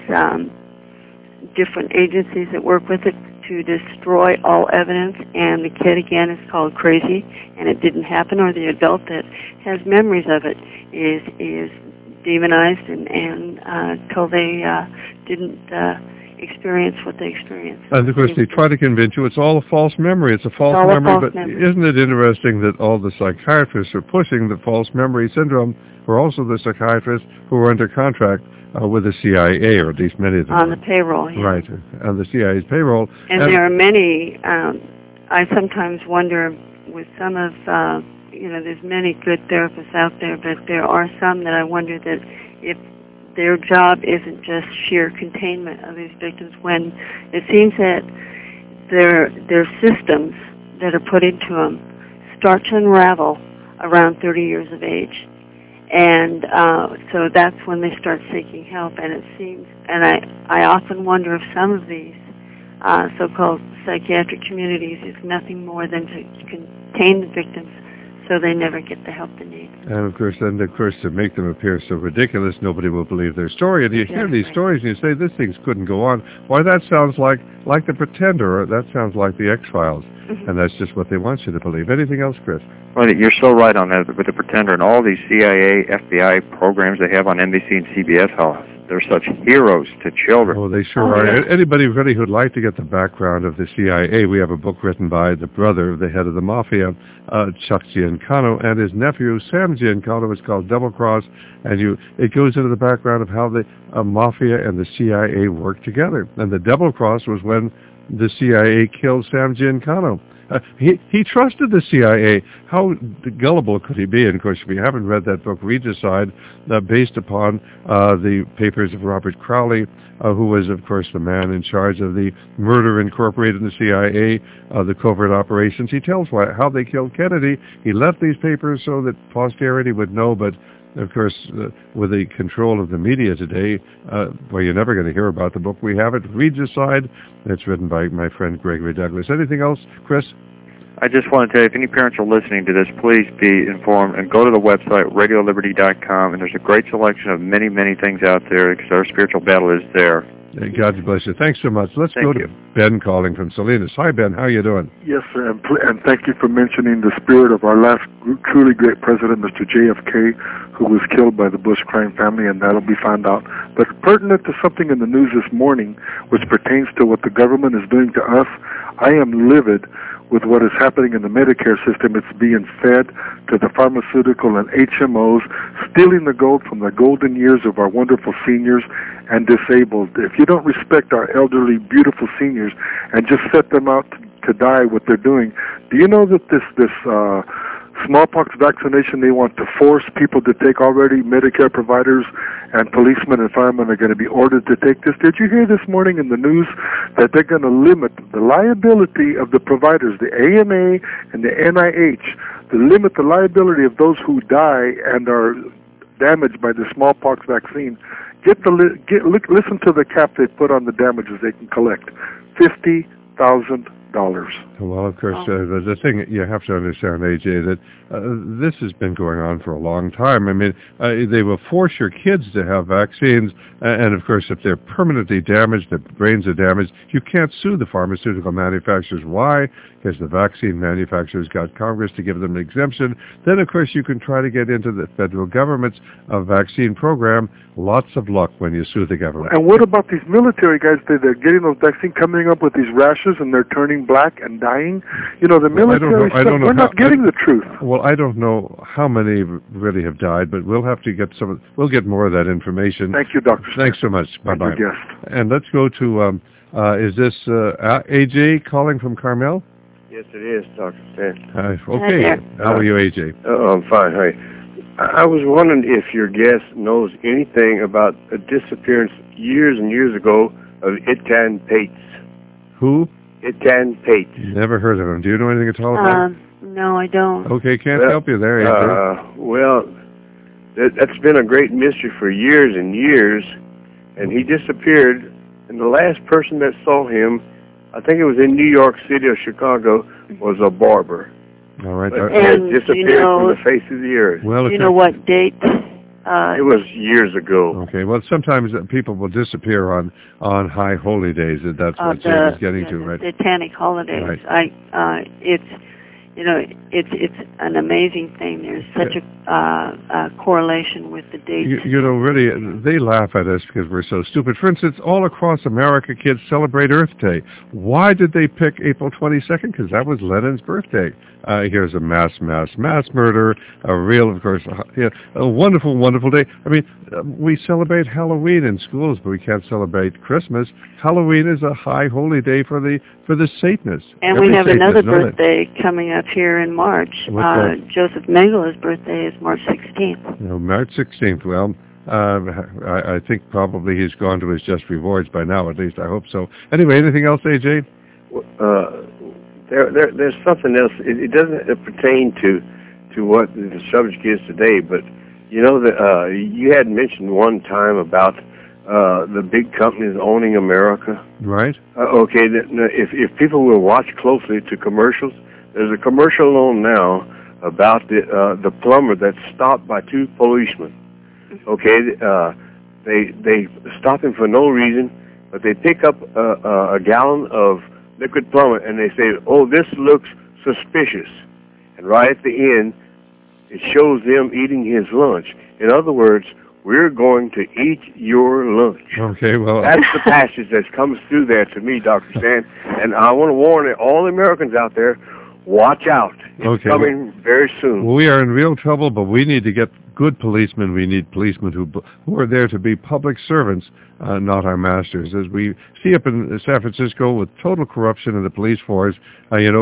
different agencies that work with it to destroy all evidence, and the kid, again, is called crazy, and it didn't happen, or the adult that has memories of it is demonized and until they didn't experience what they experienced. And of course, they try to convince you it's all a false memory. It's a false memory. Isn't it interesting that all the psychiatrists are pushing the false memory syndrome were also the psychiatrists who were under contract with the CIA, or at least many of them. On the payroll, yeah. Right, on the CIA's payroll. And there are many, I sometimes wonder with some of, there's many good therapists out there, but there are some that I wonder that if their job isn't just sheer containment of these victims, when it seems that their systems that are put into them start to unravel around 30 years of age. And so that's when they start seeking help. And it seems, and I often wonder if some of these so-called psychiatric communities is nothing more than to contain the victims so they never get the help they need. And of course, to make them appear so ridiculous, nobody will believe their story. And you hear these stories and you say, this thing couldn't go on. Why, that sounds like The Pretender, or that sounds like The X-Files. Mm-hmm. And that's just what they want you to believe. Anything else, Chris? Well, you're so right on that with The Pretender and all these CIA, FBI programs they have on NBC and CBS, how they're such heroes to children. Oh, they sure are. Yeah. Anybody really who'd like to get the background of the CIA, we have a book written by the brother of the head of the mafia, Chuck Giancano, and his nephew, Sam Giancano. It's called Double Cross, and it goes into the background of how the mafia and the CIA worked together. And the Double Cross was when the CIA killed Sam Giancano. He trusted the CIA. How gullible could he be? And of course, if you haven't read that book, Regicide, based upon the papers of Robert Crowley, who was, of course, the man in charge of the Murder Incorporated in the CIA, the covert operations. He tells how they killed Kennedy. He left these papers so that posterity would know, but of course, with the control of the media today, well, you're never going to hear about the book. We have it, Regicide. It's written by my friend Gregory Douglas. Anything else, Chris? I just want to tell you, if any parents are listening to this, please be informed and go to the website, radioliberty.com, and there's a great selection of many, many things out there because our spiritual battle is there. God bless you. Thanks so much. Let's go to Ben calling from Salinas. Hi, Ben. How are you doing? Yes, sir, and thank you for mentioning the spirit of our last truly great president, Mr. JFK, who was killed by the Bush crime family, and that'll be found out. But pertinent to something in the news this morning, which pertains to what the government is doing to us, I am livid with what is happening in the Medicare system. It's being fed to the pharmaceutical and HMOs, stealing the gold from the golden years of our wonderful seniors and disabled. If you don't respect our elderly, beautiful seniors and just set them out to die, what they're doing, do you know that this smallpox vaccination they want to force people to take already, Medicare providers and policemen and firemen are going to be ordered to take this? Did you hear this morning in the news that they're going to limit the liability of the providers, the AMA and the NIH, to limit the liability of those who die and are damaged by the smallpox vaccine? Listen to the cap they put on the damages they can collect. $50,000. Well, of course, the thing you have to understand, AJ, that this has been going on for a long time. I mean, they will force your kids to have vaccines, and of course, if they're permanently damaged, their brains are damaged, you can't sue the pharmaceutical manufacturers. Why? Because the vaccine manufacturers got Congress to give them an exemption. Then, of course, you can try to get into the federal government's vaccine program. Lots of luck when you sue the government. And what about these military guys? They're getting those vaccines, coming up with these rashes, and they're turning black and dying. You know, the military stuff, we're not getting the truth. Well, I don't know how many really have died, but we'll have to get we'll get more of that information. Thank you, Dr. Thanks so much. Bye-bye. Thank you, guest. And let's go to, is this AJ calling from Carmel? Yes, it is, Dr. Stan. Okay. How are you, AJ? I'm fine. Hi. I was wondering if your guest knows anything about a disappearance years and years ago of Itan Pates. Who? Itan Pates. Never heard of him. Do you know anything at all about him? No, I don't. Okay, can't help you there, AJ. Well, that's been a great mystery for years and years, and he disappeared, and the last person that saw him, I think it was in New York City or Chicago, was a barber. All right. And disappeared from the face of the earth. Well, do you know what date? It was years ago. Okay. Well, sometimes people will disappear on high holy days. That's what Jane is getting to, right? The Satanic holidays. Right. It's an amazing thing. There's such a correlation with the dates. Really, they laugh at us because we're so stupid. For instance, all across America, kids celebrate Earth Day. Why did they pick April 22nd? Because that was Lenin's birthday. Here's a mass murder, a real, of course, a wonderful, wonderful day. I mean, we celebrate Halloween in schools, but we can't celebrate Christmas. Halloween is a high holy day for the Satanists. And we have another birthday coming up here in March. Joseph Mengele's birthday is March 16th. No, March 16th. Well, I think probably he's gone to his just rewards by now. At least I hope so. Anyway, anything else, AJ? There's something else. It doesn't pertain to what the subject is today, but you know that you had mentioned one time about the big companies owning America. Right. Okay. If people will watch closely to commercials, there's a commercial on now about the plumber that's stopped by two policemen. Okay. They stop him for no reason, but they pick up a gallon of liquid plumber, and they say, "Oh, this looks suspicious." And right at the end, it shows them eating his lunch. In other words, we're going to eat your lunch. Okay, well, that's the passage that comes through there to me, Dr. Stan. And I want to warn all the Americans out there: watch out. It's coming very soon. Well, we are in real trouble, but we need to get good policemen. We need policemen who are there to be public servants, not our masters. As we see up in San Francisco with total corruption in the police force,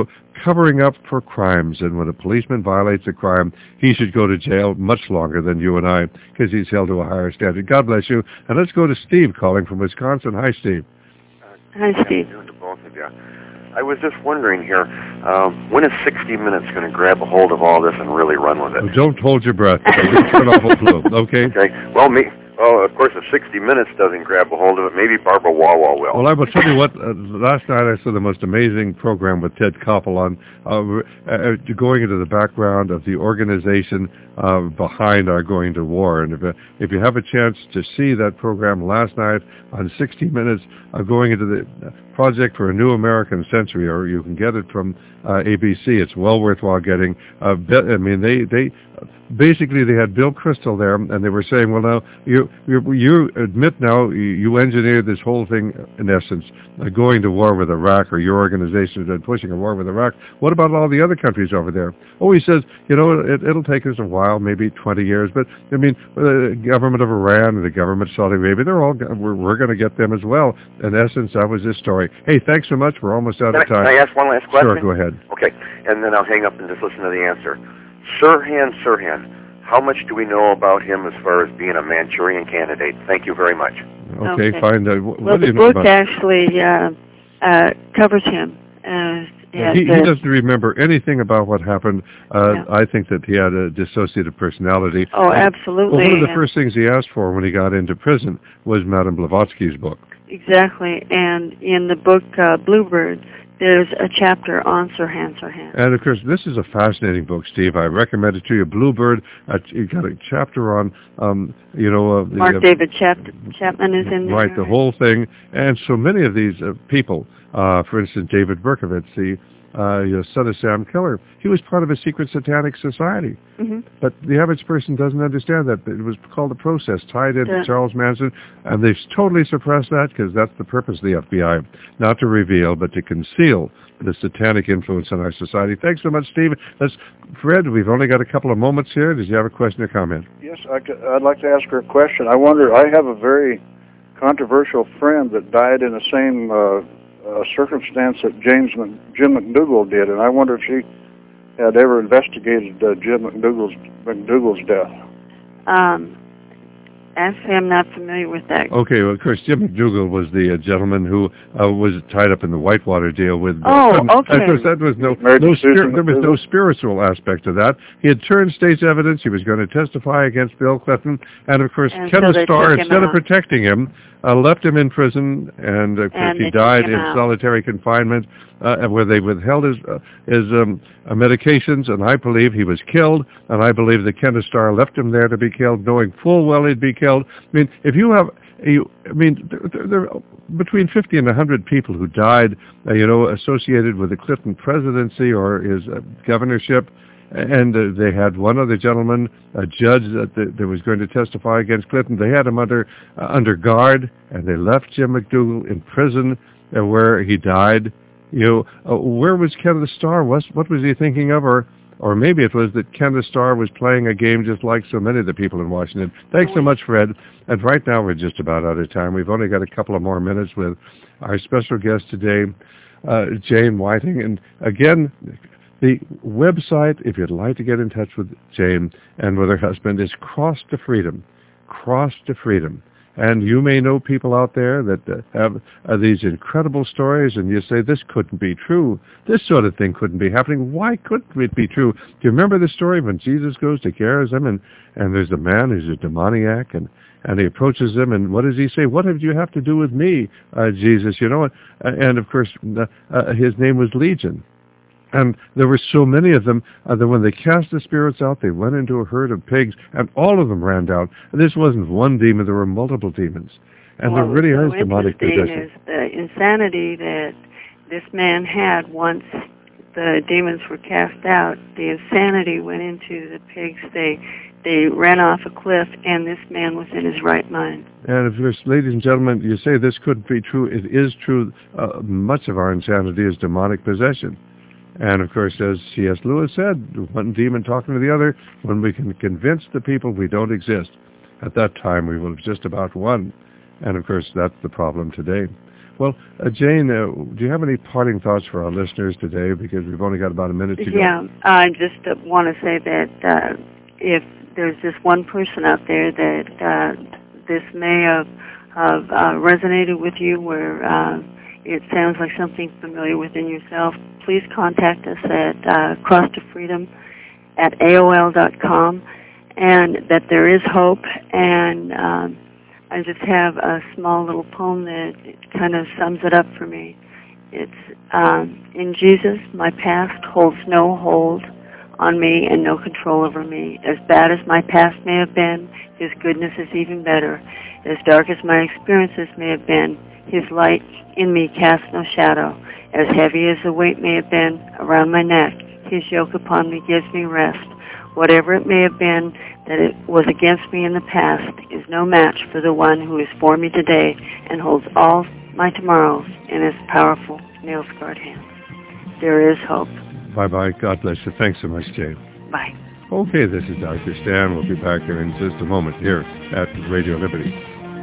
covering up for crimes, and when a policeman violates a crime, he should go to jail much longer than you and I, because he's held to a higher standard. God bless you. And let's go to Steve calling from Wisconsin. Hi, Steve. Hi, Steve. Good afternoon to both of you. I was just wondering here, when is 60 Minutes going to grab a hold of all this and really run with it? Oh, don't hold your breath. Turn off the flow, okay? Okay. Well, of course, if 60 Minutes doesn't grab a hold of it, maybe Barbara Wawa will. Well, I will tell you what, last night I saw the most amazing program with Ted Koppel on going into the background of the organization behind our going to war. And if you have a chance to see that program last night on 60 Minutes, going into the Project for a New American Century, or you can get it from ABC. It's well worthwhile getting. I mean, they basically they had Bill Kristol there, and they were saying, well, now you admit now you engineered this whole thing in essence, going to war with Iraq, or your organization has been pushing a war with Iraq. What about all the other countries over there? Oh, he says, it'll take us a while, maybe 20 years, but I mean, the government of Iran and the government of Saudi Arabia, we're going to get them as well. In essence, that was his story. Hey, thanks so much. We're almost out of time. Can I ask one last question? Sure, go ahead. Okay, and then I'll hang up and just listen to the answer. Sirhan, how much do we know about him as far as being a Manchurian candidate? Thank you very much. Okay. Fine. Well, the book actually covers him. He doesn't remember anything about what happened. I think that he had a dissociative personality. Oh, absolutely. Well, one of the first things he asked for when he got into prison was Madame Blavatsky's book. Exactly. And in the book Bluebird, there's a chapter on Sirhan. And, of course, this is a fascinating book, Steve. I recommend it to you. Bluebird, you got a chapter on, Mark David Chapman is in there. Right, the whole thing. And so many of these people, for instance, David Berkowitz, the son of Sam Keller, he was part of a secret satanic society. Mm-hmm. But the average person doesn't understand that. It was called the process, tied into Charles Manson, and they've totally suppressed that because that's the purpose of the FBI, not to reveal, but to conceal the satanic influence in our society. Thanks so much, Steve. Fred, we've only got a couple of moments here. Does you have a question or comment? Yes, I'd like to ask her a question. I wonder, I have a very controversial friend that died in the same circumstance that Jim McDougall did, and I wonder if she had ever investigated Jim McDougall's death. Actually, I'm not familiar with that. Okay, well, of course, Jim McDougall was the gentleman who was tied up in the Whitewater deal with... okay. Of course, that was there was no spiritual aspect to that. He had turned state's evidence. He was going to testify against Bill Clinton. And, of course, Kenneth Starr, instead of protecting him, left him in prison, and, of course, he died in solitary confinement, where they withheld his medications, and I believe he was killed, and I believe that Kenneth Starr left him there to be killed, knowing full well he'd be killed. I mean, if you have... there are between 50 and 100 people who died, associated with the Clinton presidency or his governorship, and they had one other gentleman, a judge that was going to testify against Clinton. They had him under guard, and they left Jim McDougall in prison where he died. Where was Kenneth Starr? What was he thinking of? Or maybe it was that Kenneth Starr was playing a game just like so many of the people in Washington. Thanks so much, Fred. And right now we're just about out of time. We've only got a couple of more minutes with our special guest today, Jane Whiting. And again, the website, if you'd like to get in touch with Jane and with her husband, is Cross to Freedom. Cross to Freedom. And you may know people out there that have these incredible stories, and you say, this couldn't be true. This sort of thing couldn't be happening. Why couldn't it be true? Do you remember the story when Jesus goes to Gerizim, and there's a man who's a demoniac, and he approaches him, and what does he say? What do you have to do with me, Jesus? And of course, his name was Legion. And there were so many of them that when they cast the spirits out, they went into a herd of pigs, and all of them ran down. And this wasn't one demon, there were multiple demons. And there really is demonic possession. Is the insanity that this man had once the demons were cast out. The insanity went into the pigs. They ran off a cliff, and this man was in his right mind. And of course, ladies and gentlemen, you say this couldn't be true. It is true. Much of our insanity is demonic possession. And, of course, as C.S. Lewis said, one demon talking to the other, when we can convince the people we don't exist, at that time we will have just about won. And, of course, that's the problem today. Well, Jane, do you have any parting thoughts for our listeners today? Because we've only got about a minute to go. Yeah, I just want to say that if there's just one person out there that this may have resonated with you, where it sounds like something familiar within yourself, please contact us at crosstofreedom@aol.com, and that there is hope. And I just have a small little poem that kind of sums it up for me. It's, in Jesus, my past holds no hold on me and no control over me. As bad as my past may have been, His goodness is even better. As dark as my experiences may have been, His light in me casts no shadow. As heavy as the weight may have been around my neck, His yoke upon me gives me rest. Whatever it may have been that it was against me in the past is no match for the one who is for me today and holds all my tomorrows in His powerful, nail-scarred hands. There is hope. Bye-bye. God bless you. Thanks so much, Jane. Bye. Okay, this is Dr. Stan. We'll be back here in just a moment here at Radio Liberty.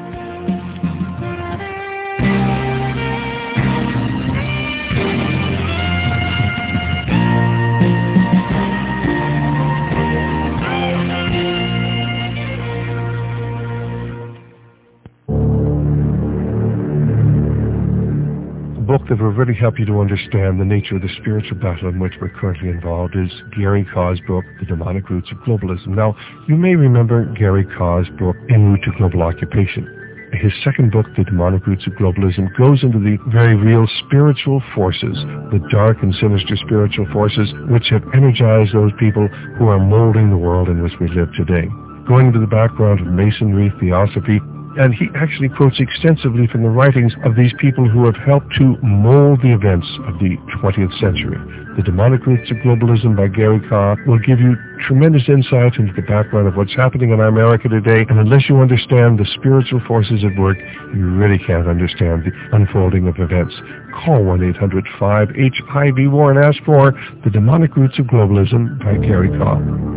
Book that will really help you to understand the nature of the spiritual battle in which we're currently involved is Gary Kaw's book, The Demonic Roots of Globalism. Now, you may remember Gary Kaw's book, En Route to Global Occupation. His second book, The Demonic Roots of Globalism, goes into the very real spiritual forces, the dark and sinister spiritual forces which have energized those people who are molding the world in which we live today. Going into the background of Masonry, Theosophy, and he actually quotes extensively from the writings of these people who have helped to mold the events of the 20th century. The Demonic Roots of Globalism by Gary Kaw will give you tremendous insight into the background of what's happening in America today, and unless you understand the spiritual forces at work, you really can't understand the unfolding of events. Call 1-800-5HIV-WAR and ask for The Demonic Roots of Globalism by Gary Kaw.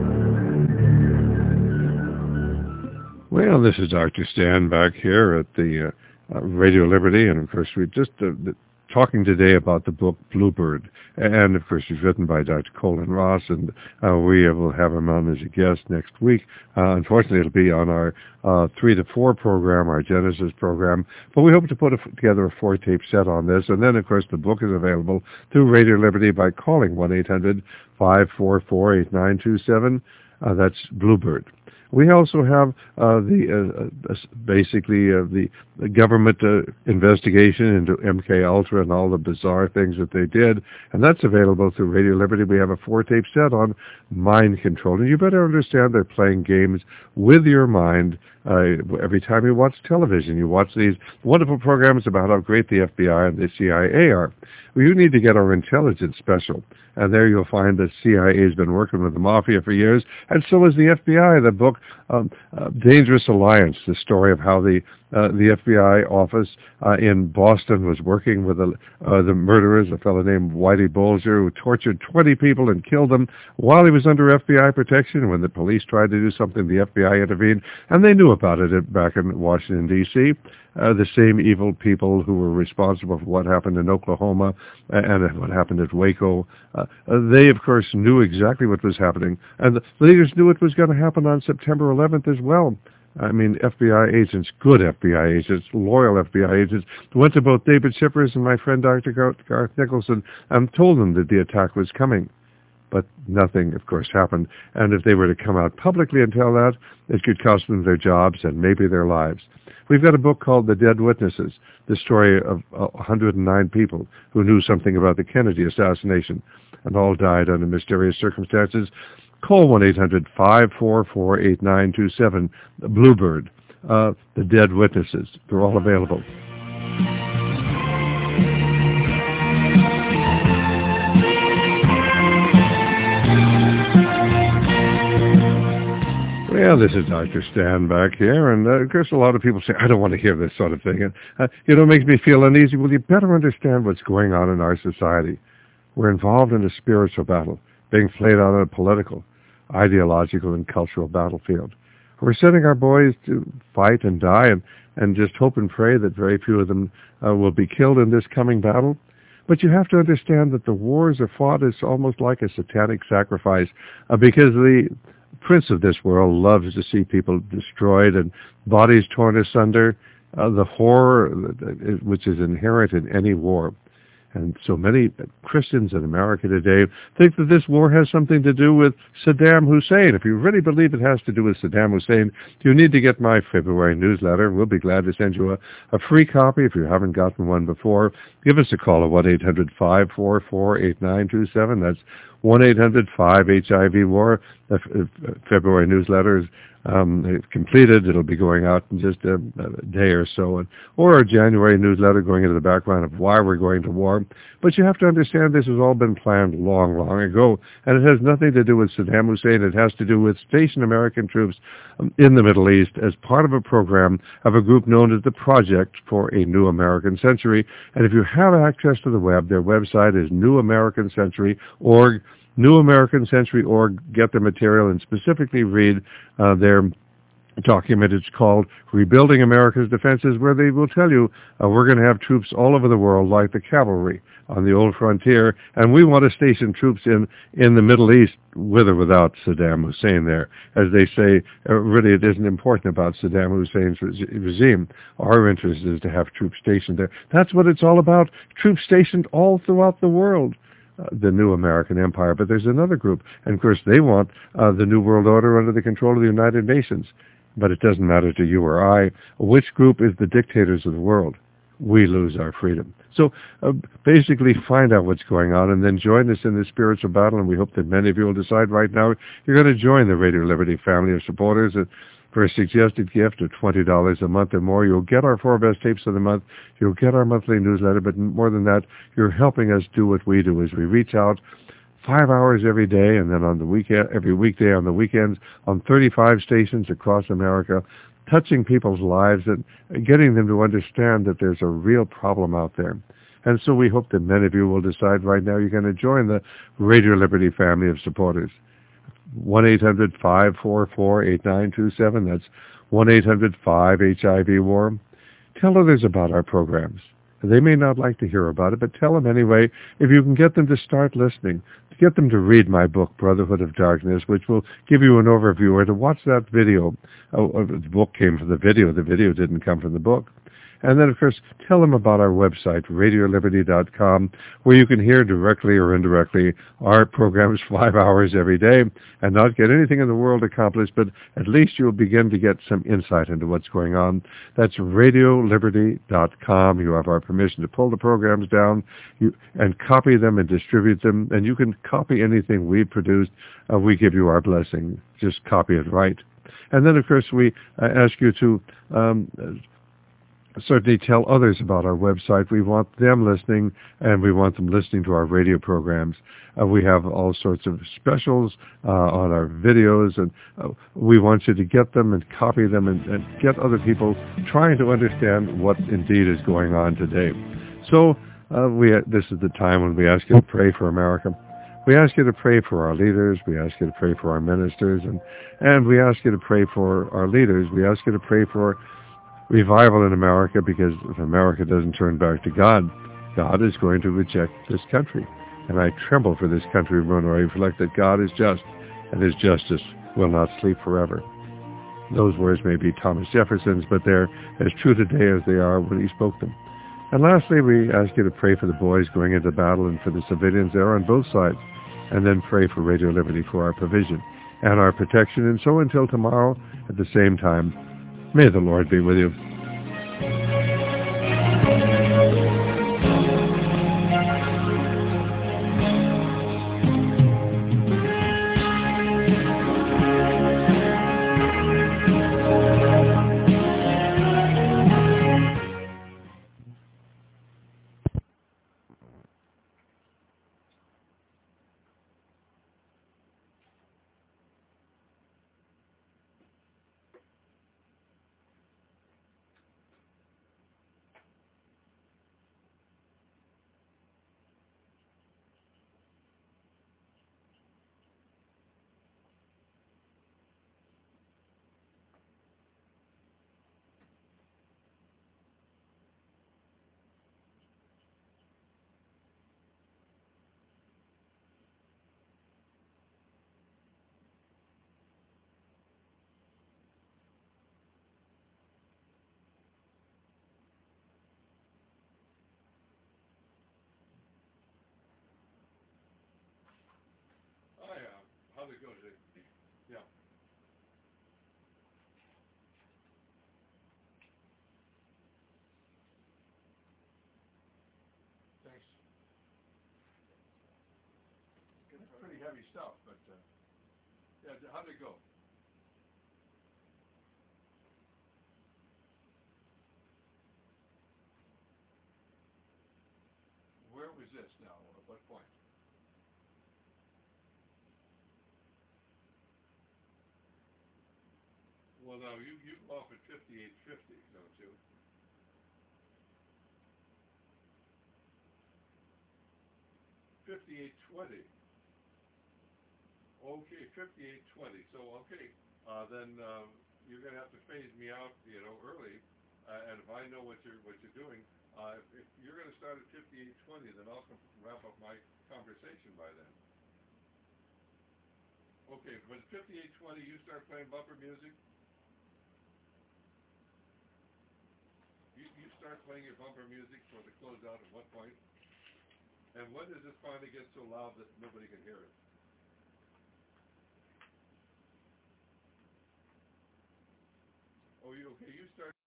Well, this is Dr. Stan back here at the Radio Liberty, and of course we're just talking today about the book Bluebird, and of course it's written by Dr. Colin Ross, and we will have him on as a guest next week. Unfortunately, it'll be on our 3 to 4 program, our Genesis program, but we hope to put together a 4-tape set on this, and then of course the book is available through Radio Liberty by calling 1-800-544-8927. That's Bluebird. We also have the government investigation into MK Ultra and all the bizarre things that they did, and that's available through Radio Liberty. We have a 4-tape set on mind control, and you better understand they're playing games with your mind. Every time you watch television, you watch these wonderful programs about how great the FBI and the CIA are. Well, you need to get our intelligence special, and there you'll find the CIA has been working with the Mafia for years, and so has the FBI. The book Dangerous Alliance, the story of how the FBI office in Boston was working with the murderers, a fellow named Whitey Bulger, who tortured 20 people and killed them while he was under FBI protection. When the police tried to do something, the FBI intervened, and they knew about it back in Washington, D.C. The same evil people who were responsible for what happened in Oklahoma and what happened at Waco, they, of course, knew exactly what was happening, and the leaders knew it was going to happen on September 11th as well. I mean, FBI agents, good FBI agents, loyal FBI agents, went to both David Shippers and my friend Dr. Garth Nicholson and told them that the attack was coming. But nothing, of course, happened. And if they were to come out publicly and tell that, it could cost them their jobs and maybe their lives. We've got a book called The Dead Witnesses, the story of 109 people who knew something about the Kennedy assassination and all died under mysterious circumstances. Call 1-800-544-8927, Bluebird, The Dead Witnesses. They're all available. Well, this is Dr. Stan back here, and of course a lot of people say, I don't want to hear this sort of thing. And, it makes me feel uneasy. Well, you better understand what's going on in our society. We're involved in a spiritual battle, being played out on a political, ideological, and cultural battlefield. We're sending our boys to fight and die and just hope and pray that very few of them will be killed in this coming battle. But you have to understand that the wars are fought as almost like a satanic sacrifice because the prince of this world loves to see people destroyed and bodies torn asunder, the horror which is inherent in any war. And so many Christians in America today think that this war has something to do with Saddam Hussein. If you really believe it has to do with Saddam Hussein, you need to get my February newsletter. We'll be glad to send you a free copy if you haven't gotten one before. Give us a call at 1-800-544-8927. That's 1-800-5HIV-WAR. The February newsletter is completed. It'll be going out in just a day or so, or our January newsletter going into the background of why we're going to war. But you have to understand this has all been planned long, long ago, and it has nothing to do with Saddam Hussein. It has to do with stationed American troops in the Middle East as part of a program of a group known as the Project for a New American Century. And if you have access to the web, their website is newamericancentury.org. newamericancentury.org. Get the material and specifically read their document. It's called Rebuilding America's Defenses, where they will tell you we're going to have troops all over the world like the cavalry on the old frontier, and we want to station troops in the Middle East with or without Saddam Hussein there. As they say, really it isn't important about Saddam Hussein's regime. Our interest is to have troops stationed there. That's what it's all about, troops stationed all throughout the world. The new American empire. But there's another group, and of course they want the New World Order under the control of the United Nations. But it doesn't matter to you or I which group is the dictators of the world. We lose our freedom. So basically find out what's going on and then join us in this spiritual battle, and we hope that many of you will decide right now you're going to join the Radio Liberty family of supporters. For a suggested gift of $20 a month or more, you'll get our 4 best tapes of the month. You'll get our monthly newsletter, but more than that, you're helping us do what we do, is we reach out 5 hours every day, and then on the weekend, every weekday on the weekends, on 35 stations across America, touching people's lives and getting them to understand that there's a real problem out there. And so we hope that many of you will decide right now you're going to join the Radio Liberty family of supporters. 1-800-544-8927. That's 1-800-5HIV-WAR. Tell others about our programs. They may not like to hear about it, but tell them anyway. If you can get them to start listening, to get them to read my book, Brotherhood of Darkness, which will give you an overview, or to watch that video. The book came from the video. The video didn't come from the book. And then, of course, tell them about our website, RadioLiberty.com, where you can hear directly or indirectly our programs 5 hours every day and not get anything in the world accomplished, but at least you'll begin to get some insight into what's going on. That's RadioLiberty.com. You have our permission to pull the programs down and copy them and distribute them, and you can copy anything we've produced. We give you our blessing. Just copy it right. And then, of course, we ask you to certainly tell others about our website. We want them listening, and we want them listening to our radio programs. We have all sorts of specials on our videos, and we want you to get them and copy them and get other people trying to understand what indeed is going on today. So this is the time when we ask you to pray for America. We ask you to pray for our leaders. We ask you to pray for our ministers, and we ask you to pray for our leaders. We ask you to pray for revival in America, because if America doesn't turn back to God, God is going to reject this country. And I tremble for this country when I reflect that God is just, and his justice will not sleep forever. Those words may be Thomas Jefferson's, but they're as true today as they are when he spoke them. And lastly, we ask you to pray for the boys going into battle and for the civilians there on both sides, and then pray for Radio Liberty for our provision and our protection. And so until tomorrow at the same time, may the Lord be with you. to go today. Yeah. Thanks. It's pretty heavy stuff, but yeah, how'd it go? Where was this now? At what point? Well, now you off at 58.50, don't you? $58.20. Okay, 58.20. So okay, then you're going to have to phase me out, early. And if I know what you're doing, if you're going to start at 58.20, then I'll wrap up my conversation by then. Okay, but at 58.20, you start playing bumper music. You start playing your bumper music for the closeout at what point? And when does it finally get so loud that nobody can hear it? Oh, you start